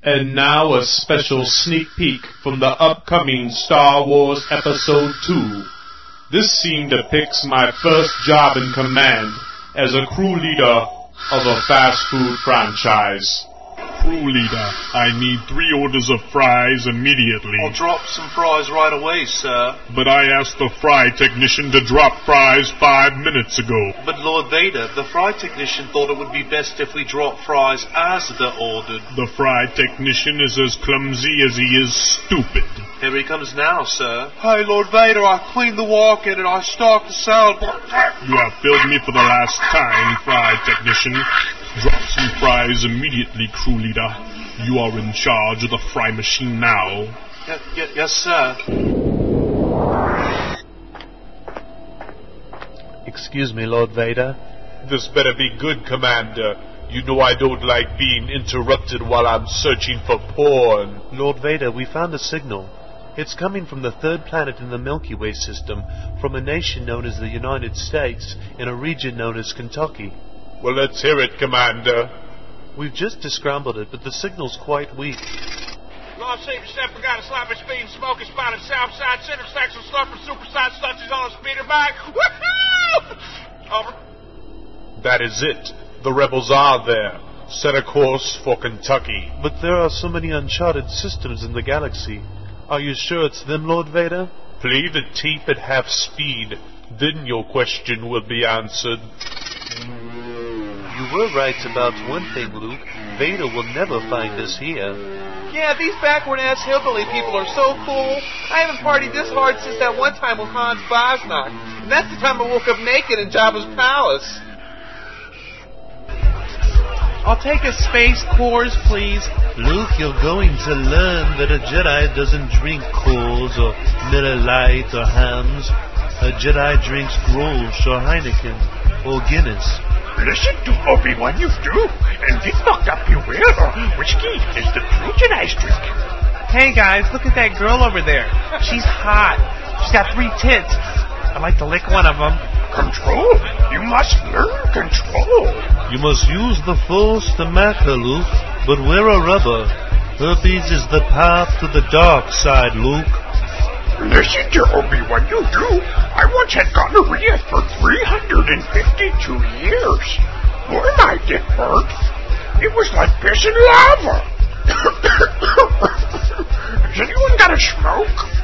And now a special sneak peek from the upcoming Star Wars Episode 2. This scene depicts my first job in command as a crew leader of a fast food franchise. Crew leader, I need 3 orders of fries immediately. I'll drop some fries right away, sir. But I asked the fry technician to drop fries 5 minutes ago. But Lord Vader, the fry technician thought it would be best if we drop fries as they're ordered. The fry technician is as clumsy as he is stupid. Here he comes now, sir. Hey, Lord Vader, I cleaned the walk-in and I stocked the salad bar. You have filled me for the last time, fry technician. Drop some fries immediately, crew leader. You are in charge of the fry machine now. Yes, sir. Excuse me, Lord Vader. This better be good, Commander. You know I don't like being interrupted while I'm searching for porn. Lord Vader, we found a signal. It's coming from the 3rd planet in the Milky Way system, from a nation known as the United States, in a region known as Kentucky. Well, let's hear it, Commander. We've just descrambled it, but the signal's quite weak. Lord Savior Step forgot a sloppy speed and smoking spot at Southside Center, Saxon Slurper, Superside Stutzies on a speeder bike. Woohoo! Over. That is it. The rebels are there. Set a course for Kentucky. But there are so many uncharted systems in the galaxy. Are you sure it's them, Lord Vader? Play the tape at half speed. Then your question will be answered. You were right about one thing, Luke. Vader will never find us here. Yeah, these backward-ass hillbilly people are so cool. I haven't partied this hard since that one time with Hans Bosnock. And that's the time I woke up naked in Jabba's palace. I'll take a space course, please. Luke, you're going to learn that a Jedi doesn't drink Coors or Miller Lite or Hams. A Jedi drinks Grolsch or Heineken or Guinness. Listen to Obi-Wan, you do, and get fucked up you will. Whiskey is the true Jedi's drink. Hey guys, look at that girl over there. She's hot. She's got 3 tits. I'd like to lick one of them. Control. You must learn control. You must use the Force to mack her, Luke, but wear a rubber. Herpes is the path to the dark side, Luke. Listen to Obi-Wan, you do. I once had gonorrhea for 352 years. Boy, my dick burnt. It was like piss in lava. Has anyone got a smoke?